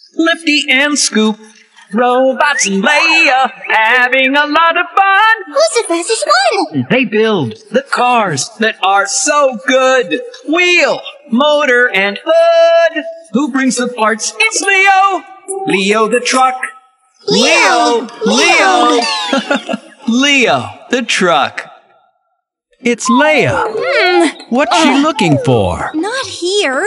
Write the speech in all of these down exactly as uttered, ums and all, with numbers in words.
Lifty and Scoop, Robots and Leia, having a lot of fun. Who's the fastest one? They build the cars that are so good. Wheel, motor, and hood. Who brings the parts? It's Leo. Leo the truck. Leo! Leo! Leo the truck. It's Leia. Hmm. What's uh, she looking for? Not here.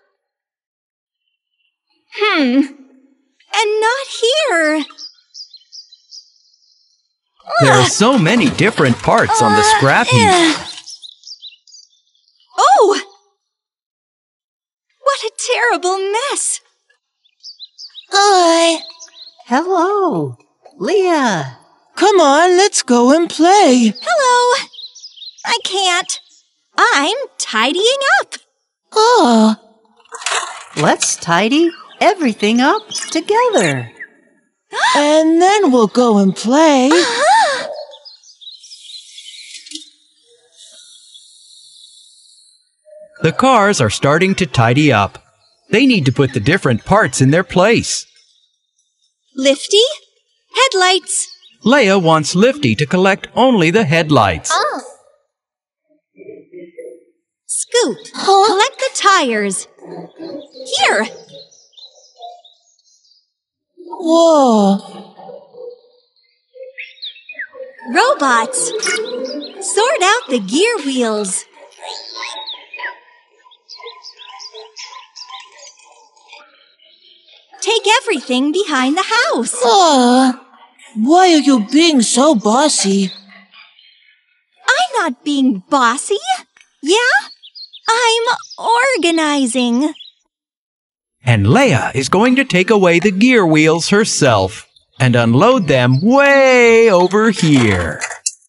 Hmm. And not here. There are so many different parts uh, on the scrap heap. Uh. Oh! What a terrible mess. Hi. Hello, Leah. Come on, let's go and play. Hello. I can't. I'm tidying up. Oh. Let's tidy everything up together. And then we'll go and play. Uh-huh. The cars are starting to tidy up. They need to put the different parts in their place. Lifty, headlights. Leia wants Lifty to collect only the headlights. Oh. Scoop, huh? Collect the tires. Here. Whoa. Robots, sort out the gear wheels. Take everything behind the house. Oh, why are you being so bossy? I'm not being bossy. Yeah? I'm organizing. And Leia is going to take away the gear wheels herself and unload them way over here.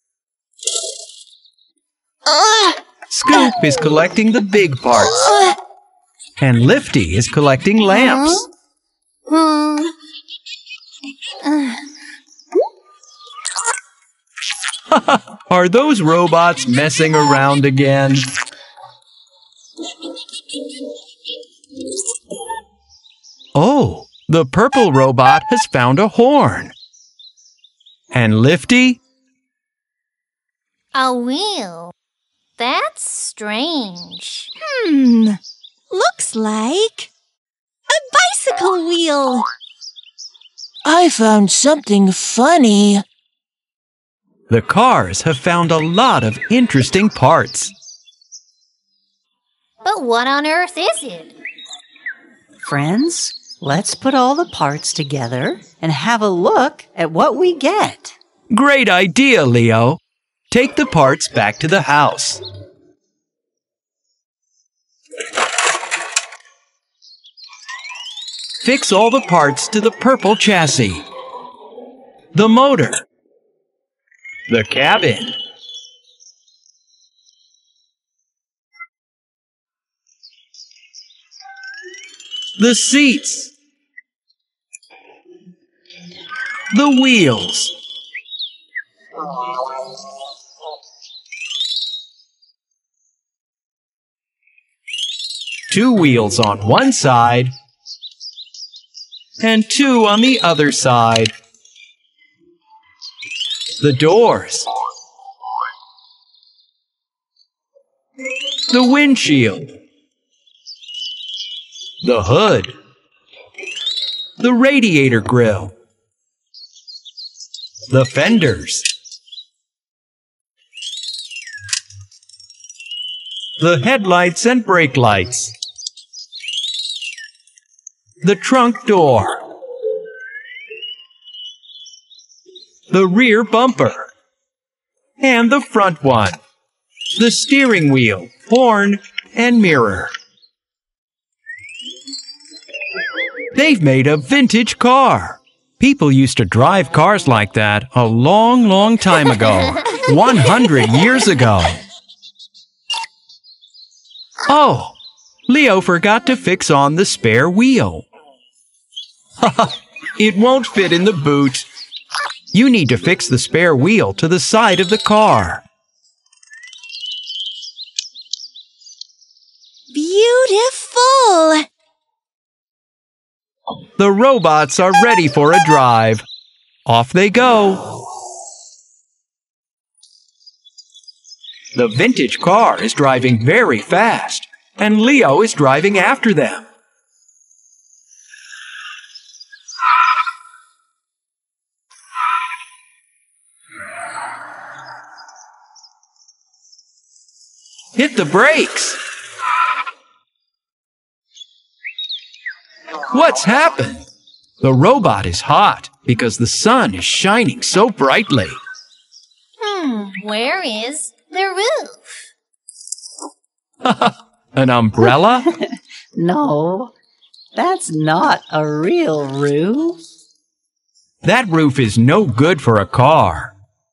Uh, Scoop is collecting the big parts. Uh, and Lifty is collecting lamps. Hmm. Uh. Are those robots messing around again? Oh, the purple robot has found a horn. And Lifty? A wheel. That's strange. Hmm. Looks like a bicycle wheel. I found something funny. The cars have found a lot of interesting parts. But what on earth is it? Friends, let's put all the parts together and have a look at what we get. Great idea, Leo. Take the parts back to the house. Fix all the parts to the purple chassis. The motor. The cabin. The seats. The wheels. Two wheels on one side and two on the other side. The doors. The windshield. The hood. The radiator grille. The fenders. The headlights and brake lights. The trunk door. The rear bumper. And the front one. The steering wheel, horn, and mirror. They've made a vintage car. People used to drive cars like that a long, long time ago. one hundred years ago. Oh, Leo forgot to fix on the spare wheel. It won't fit in the boot. You need to fix the spare wheel to the side of the car. Beautiful! The robots are ready for a drive. Off they go. The vintage car is driving very fast, and Leo is driving after them. Hit the brakes! What's happened? The robot is hot because the sun is shining so brightly. Hmm, where is the roof? An umbrella? No, that's not a real roof. That roof is no good for a car.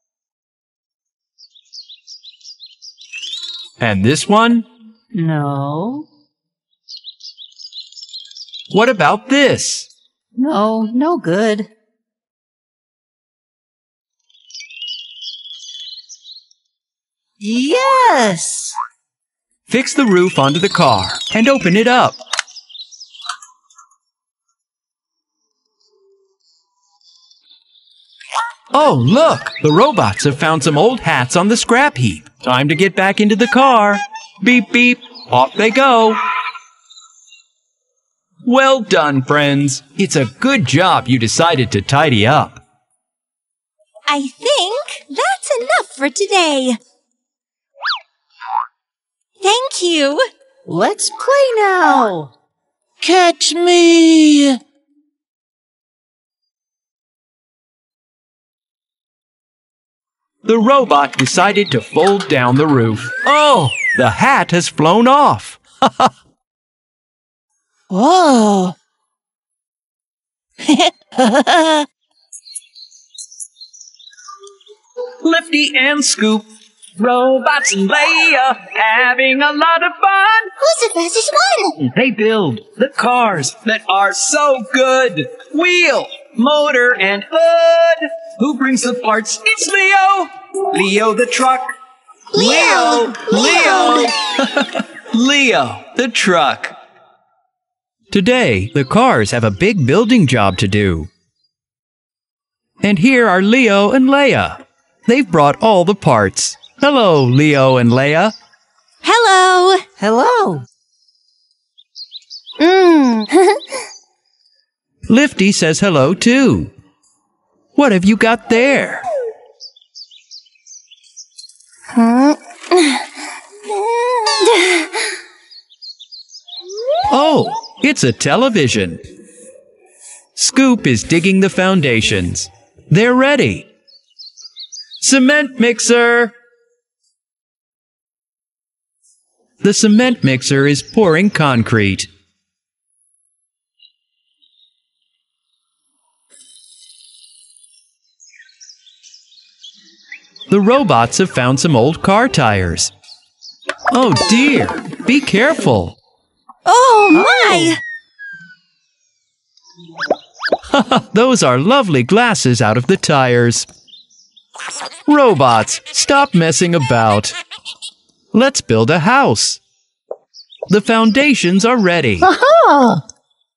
And this one? No, What about this? no, no good. Yes! Fix the roof onto the car and open it up. Oh, look! The robots have found some old hats on the scrap heap. Time to get back into the car. Beep, beep. Off they go. Well done, friends. It's a good job you decided to tidy up. I think that's enough for today. Thank you. Let's play now. Catch me! The robot decided to fold down the roof. Oh, the hat has flown off. Whoa! Lifty and Scoop, robots and Leia, having a lot of fun. Who's the fastest one? They build the cars that are so good. Wheel, motor, and hood. Who brings the parts? It's Leo. Leo the truck. Leo. Leo. Leo the truck. Today, the cars have a big building job to do. And here are Leo and Leia. They've brought all the parts. Hello, Leo and Leia. Hello. Hello. Mmm. Lifty says hello, too. What have you got there? Oh, it's a television. Scoop is digging the foundations. They're ready. Cement mixer! The cement mixer is pouring concrete. The robots have found some old car tires. Oh dear, be careful. Oh, my! Those are lovely glasses out of the tires. Robots, stop messing about. Let's build a house. The foundations are ready. Aha!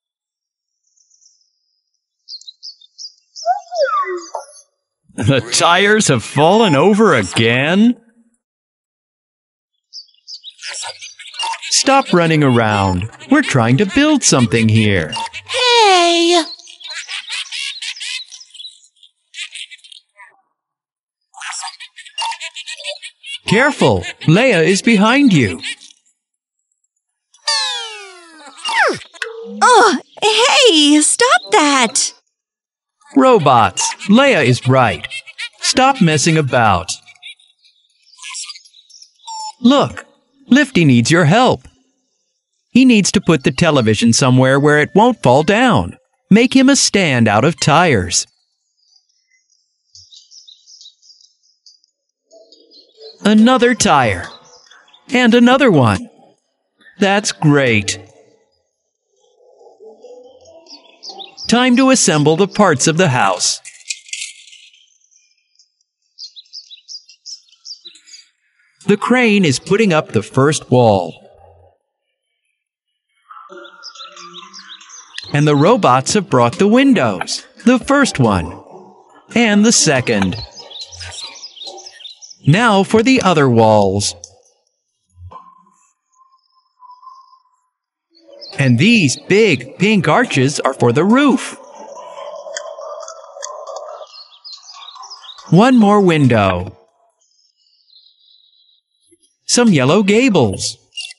The tires have fallen over again? Stop running around. We're trying to build something here. Hey! Careful, Leia is behind you. Oh, hey, stop that. Robots, Leia is right. Stop messing about. Look, Lifty needs your help. He needs to put the television somewhere where it won't fall down. Make him a stand out of tires. Another tire. And another one. That's great. Time to assemble the parts of the house. The crane is putting up the first wall. And the robots have brought the windows. The first one. And the second. Now for the other walls. And these big pink arches are for the roof. One more window. Some yellow gables.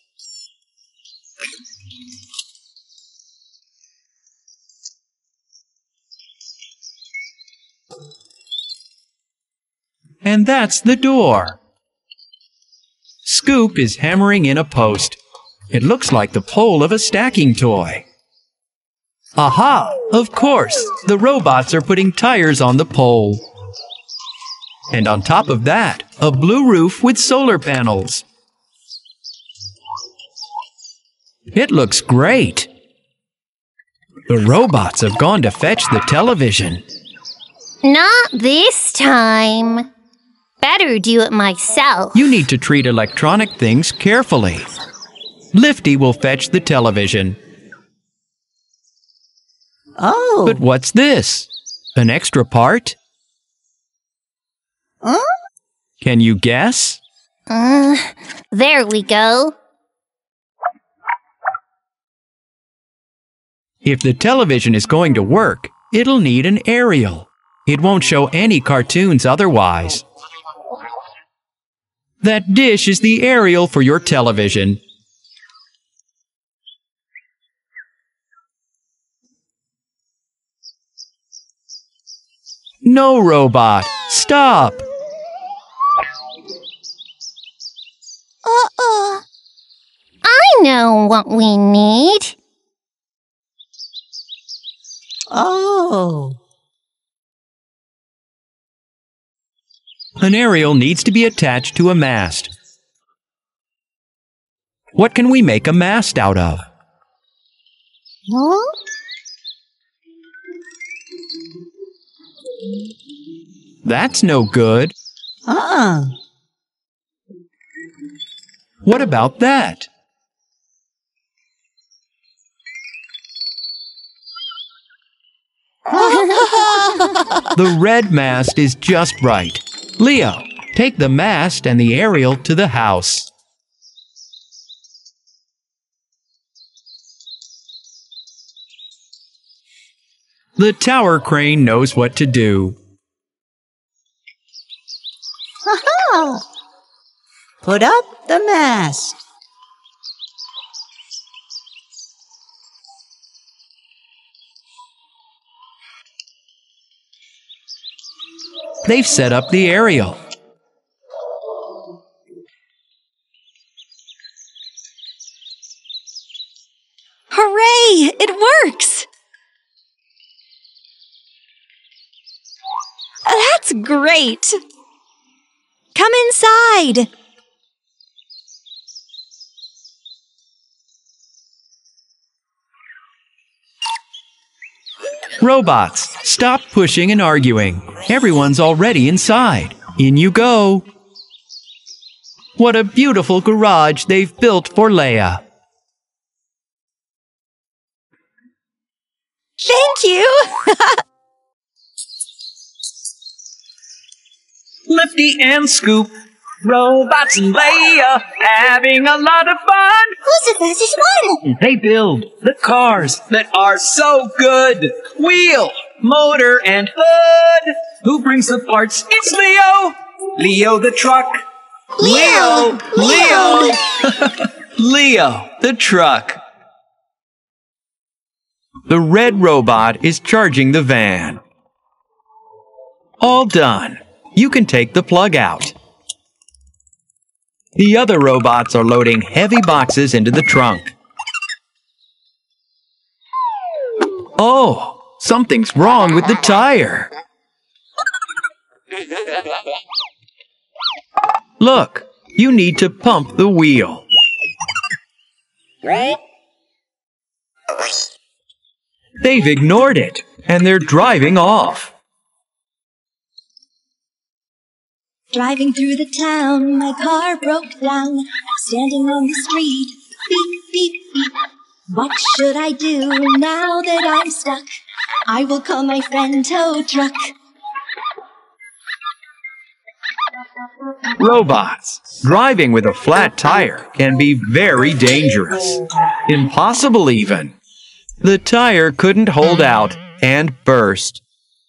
And that's the door. Scoop is hammering in a post. It looks like the pole of a stacking toy. Aha! Of course, the robots are putting tires on the pole. And on top of that, a blue roof with solar panels. It looks great. The robots have gone to fetch the television. Not this time. Better do it myself. You need to treat electronic things carefully. Lifty will fetch the television. Oh. But what's this? An extra part? Huh? Can you guess? Uh, there we go. If the television is going to work, it'll need an aerial. It won't show any cartoons otherwise. That dish is the aerial for your television. No, robot! Stop! Uh-uh. I know what we need. Oh. An aerial needs to be attached to a mast. What can we make a mast out of? Huh? That's no good. Uh-uh. What about that? The red mast is just right. Leo, take the mast and the aerial to the house. The tower crane knows what to do. Put up the mast. They've set up the aerial. Hooray! It works! That's great! Come inside! Robots, stop pushing and arguing. Everyone's already inside. In you go. What a beautiful garage they've built for Leia. Thank you! Lifty and Scoop, robots and Leia, having a lot of fun. Who's the fastest one? They build the cars that are so good. Wheel, motor, and hood. Who brings the parts? It's Leo. Leo the truck. Leo! Leo! Leo the truck. The red robot is charging the van. All done. You can take the plug out. The other robots are loading heavy boxes into the trunk. Oh, something's wrong with the tire. Look, you need to pump the wheel. They've ignored it, and they're driving off. Driving through the town, my car broke down. I'm standing on the street. Beep, beep, beep. What should I do now that I'm stuck? I will call my friend Tow Truck. Robots, driving with a flat tire can be very dangerous. Impossible even. The tire couldn't hold out and burst.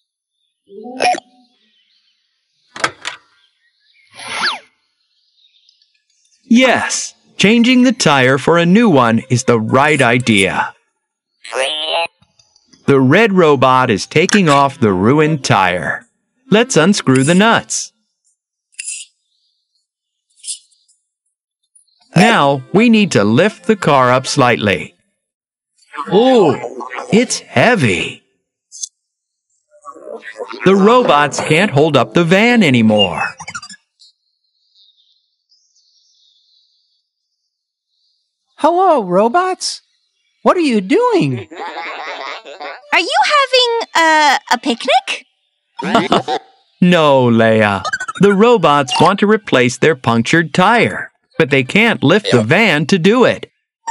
Yes, changing the tire for a new one is the right idea. The red robot is taking off the ruined tire. Let's unscrew the nuts. Now, we need to lift the car up slightly. Oh, it's heavy. The robots can't hold up the van anymore. Hello, robots. What are you doing? Are you having a, a picnic? No, Leia. The robots want to replace their punctured tire, but they can't lift the van to do it.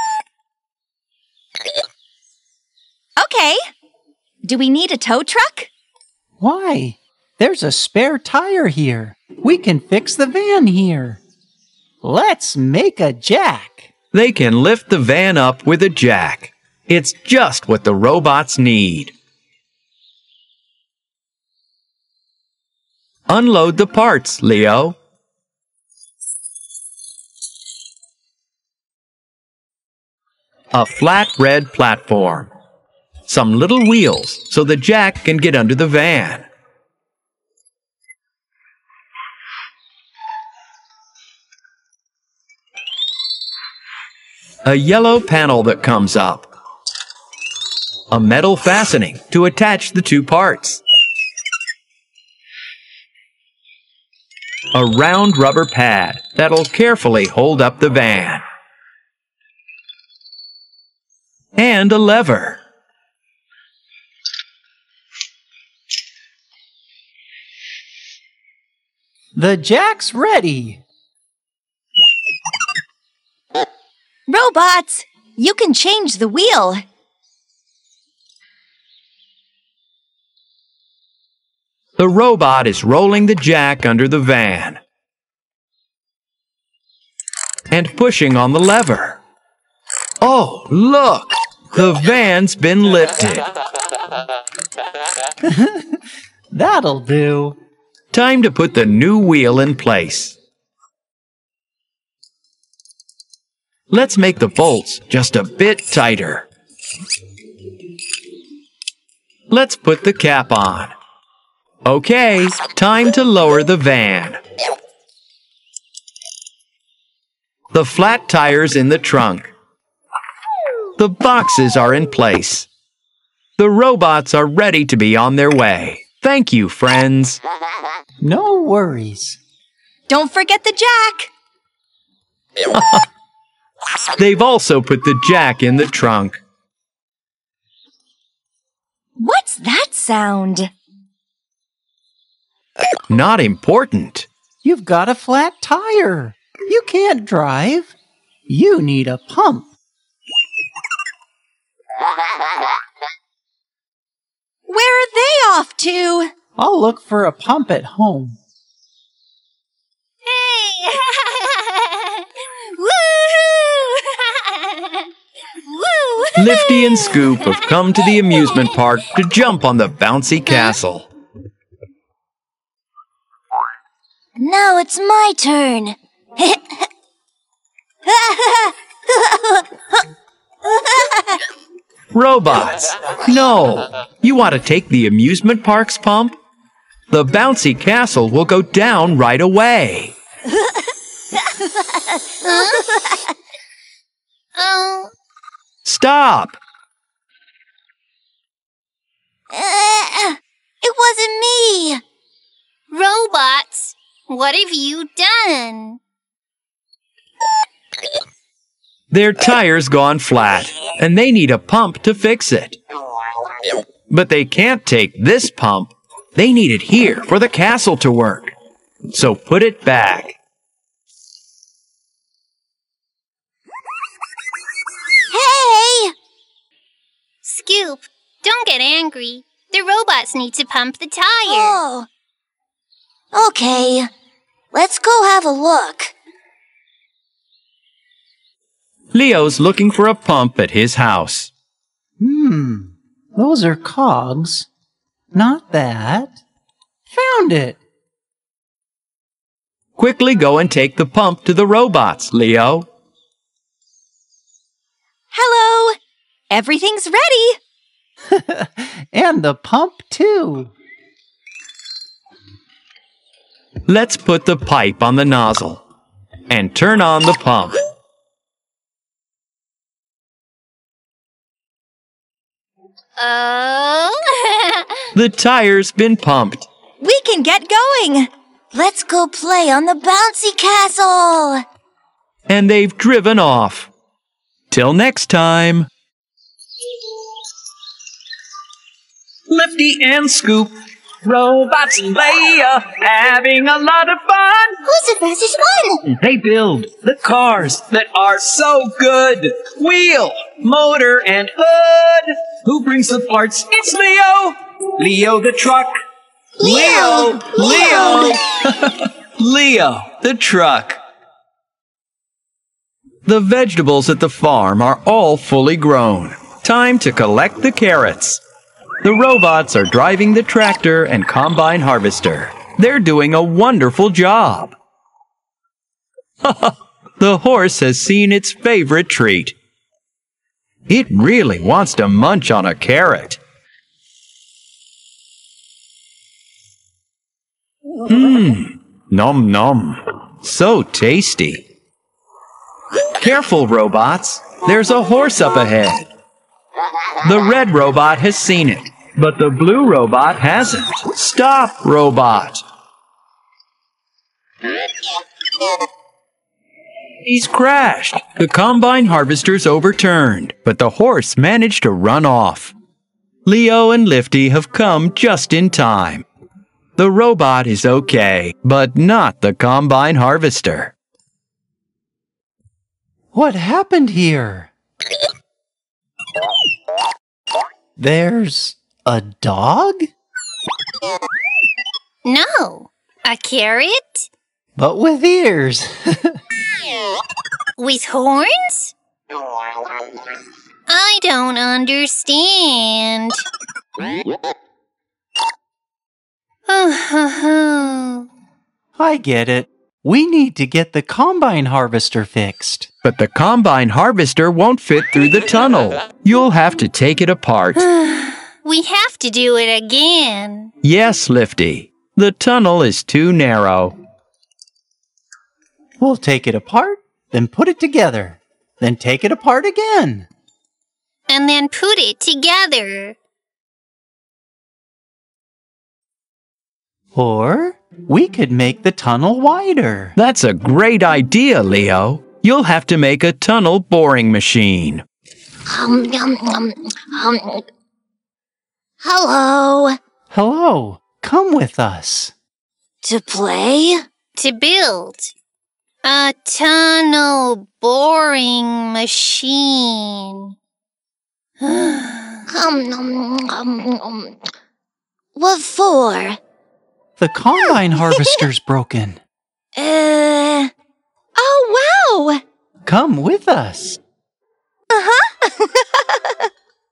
Okay. Do we need a tow truck? Why? There's a spare tire here. We can fix the van here. Let's make a jack. They can lift the van up with a jack. It's just what the robots need. Unload the parts, Leo. A flat red platform. Some little wheels so the jack can get under the van. A yellow panel that comes up. A metal fastening to attach the two parts. A round rubber pad that'll carefully hold up the van. And a lever. The jack's ready. Robots, you can change the wheel. The robot is rolling the jack under the van and pushing on the lever. Oh, look! The van's been lifted. That'll do. Time to put the new wheel in place. Let's make the bolts just a bit tighter. Let's put the cap on. Okay, time to lower the van. The flat tire's in the trunk. The boxes are in place. The robots are ready to be on their way. Thank you, friends. No worries. Don't forget the jack. They've also put the jack in the trunk. What's that sound? Not important. You've got a flat tire. You can't drive. You need a pump. Where are they off to? I'll look for a pump at home. Hey! Woo! Woo! Lifty and Scoop have come to the amusement park to jump on the bouncy castle. Now it's my turn. Robots, no! You want to take the amusement park's pump? The bouncy castle will go down right away. Oh. Stop! Uh, it wasn't me. Robots, what have you done? Their tire's gone flat, and they need a pump to fix it. But they can't take this pump. They need it here for the castle to work. So put it back. Hey! get angry. The robots need to pump the tire. Oh. Okay. Let's go have a look. Leo's looking for a pump at his house. Hmm, those are cogs. Not that. Found it. Quickly go and take the pump to the robots, Leo. Hello. Everything's ready. And the pump, too. Let's put the pipe on the nozzle and turn on the pump. Oh. The tire's been pumped. We can get going. Let's go play on the bouncy castle. And they've driven off. Till next time. Lifty and Scoop, Robots and Leia, having a lot of fun. Who's the fastest one? They build the cars that are so good. Wheel, motor, and hood. Who brings the parts? It's Leo. Leo the truck. Leo! Leo! Leo the truck. The vegetables at the farm are all fully grown. Time to collect the carrots. The robots are driving the tractor and combine harvester. They're doing a wonderful job. The horse has seen its favorite treat. It really wants to munch on a carrot. Mmm, nom nom. So tasty. Careful, robots. There's a horse up ahead. The red robot has seen it, but the blue robot hasn't. Stop, robot! He's crashed. The combine harvester's overturned, but the horse managed to run off. Leo and Lifty have come just in time. The robot is okay, but not the combine harvester. What happened here? There's a dog? No. A carrot? But with ears. With horns? I don't understand. I get it. We need to get the combine harvester fixed. But the combine harvester won't fit through the tunnel. You'll have to take it apart. We have to do it again. Yes, Lifty. The tunnel is too narrow. We'll take it apart, then put it together. Then take it apart again. And then put it together. Or we could make the tunnel wider. That's a great idea, Leo. You'll have to make a tunnel boring machine. Um, um, um, um. Hello. Hello. Come with us. To play? To build a tunnel boring machine. um, um, um, um. What for? The combine harvester's broken. Uh. Oh, wow! Come with us. Uh-huh.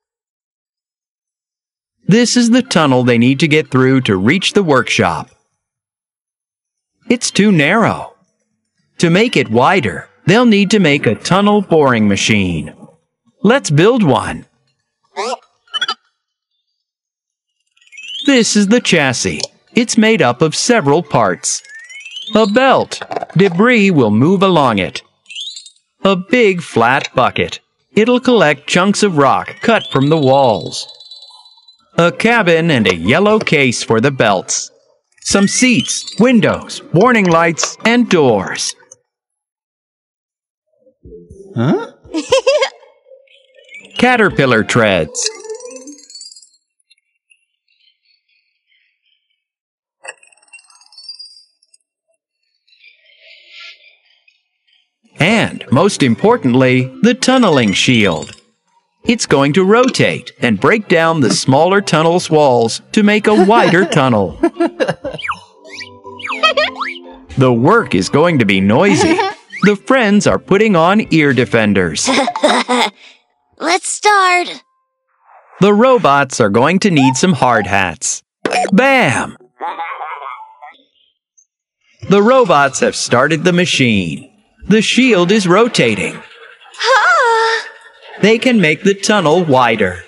This is the tunnel they need to get through to reach the workshop. It's too narrow. To make it wider, they'll need to make a tunnel boring machine. Let's build one. This is the chassis. It's made up of several parts. A belt. Debris will move along it. A big flat bucket. It'll collect chunks of rock cut from the walls. A cabin and a yellow case for the belts. Some seats, windows, warning lights, and doors. Huh? Caterpillar treads. And, most importantly, the tunneling shield. It's going to rotate and break down the smaller tunnel's walls to make a wider tunnel. The work is going to be noisy. The friends are putting on ear defenders. Let's start. The robots are going to need some hard hats. Bam! The robots have started the machine. The shield is rotating. They can make the tunnel wider.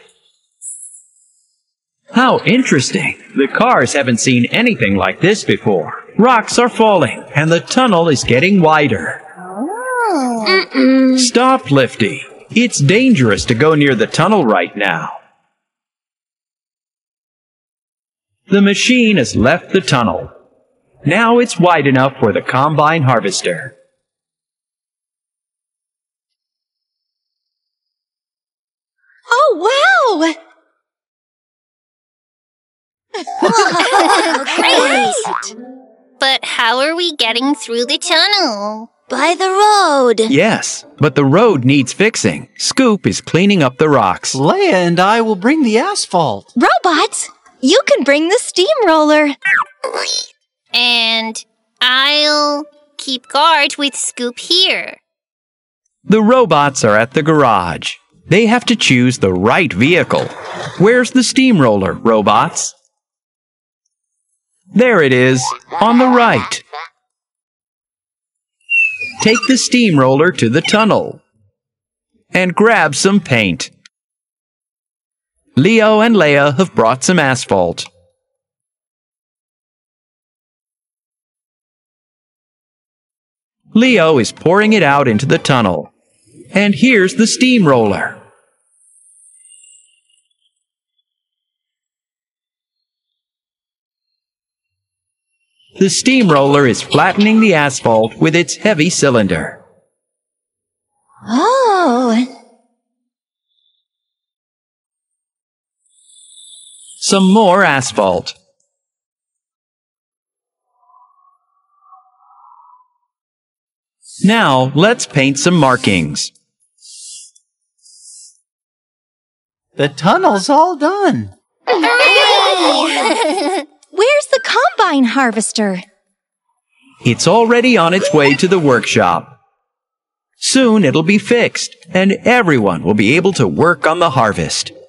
How interesting! The cars haven't seen anything like this before. Rocks are falling, and the tunnel is getting wider. Mm-mm. Stop, Lifty. It's dangerous to go near the tunnel right now. The machine has left the tunnel. Now it's wide enough for the combine harvester. Oh, wow! Great! But how are we getting through the tunnel? By the road. Yes, but the road needs fixing. Scoop is cleaning up the rocks. Leia and I will bring the asphalt. Robots, you can bring the steamroller. And I'll keep guard with Scoop here. The robots are at the garage. They have to choose the right vehicle. Where's the steamroller, robots? There it is, on the right. Take the steamroller to the tunnel. And grab some paint. Leo and Leia have brought some asphalt. Leo is pouring it out into the tunnel. And here's the steamroller. The steamroller is flattening the asphalt with its heavy cylinder. Oh, Some more asphalt. Now, let's paint some markings. The tunnel's all done. where's the combine harvester? It's already on its way to the workshop. Soon it'll be fixed, and everyone will be able to work on the harvest.